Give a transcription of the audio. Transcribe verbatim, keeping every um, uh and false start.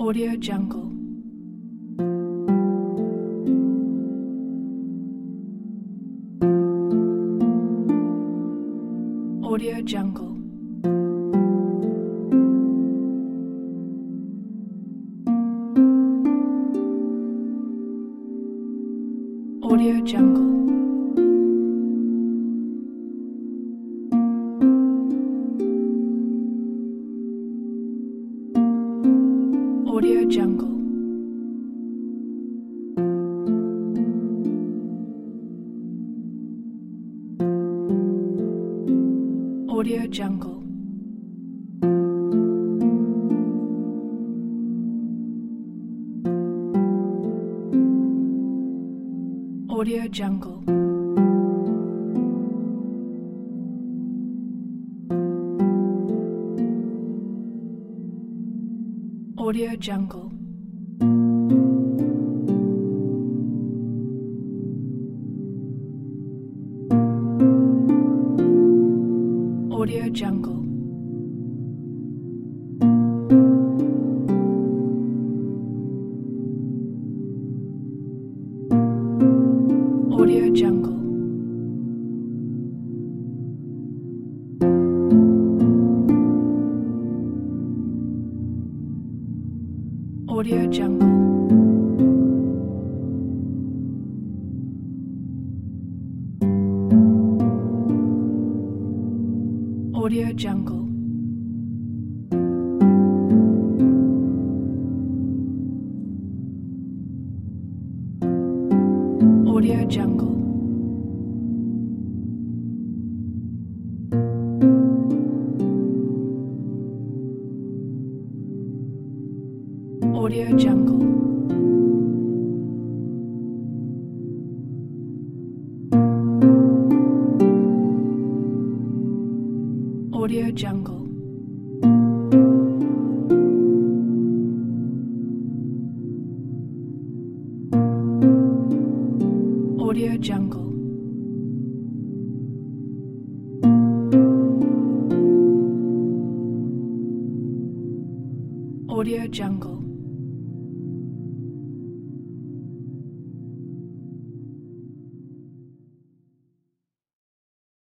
Audio Jungle. Audio Jungle. Audio Jungle. Audio Jungle. Audio Jungle. Audio Jungle. Audio Jungle. Audio Jungle. Audio Jungle. Audio Jungle. Audio Jungle. Audio Jungle. Audio Jungle. Audio Jungle. Audio Jungle. Audio Jungle.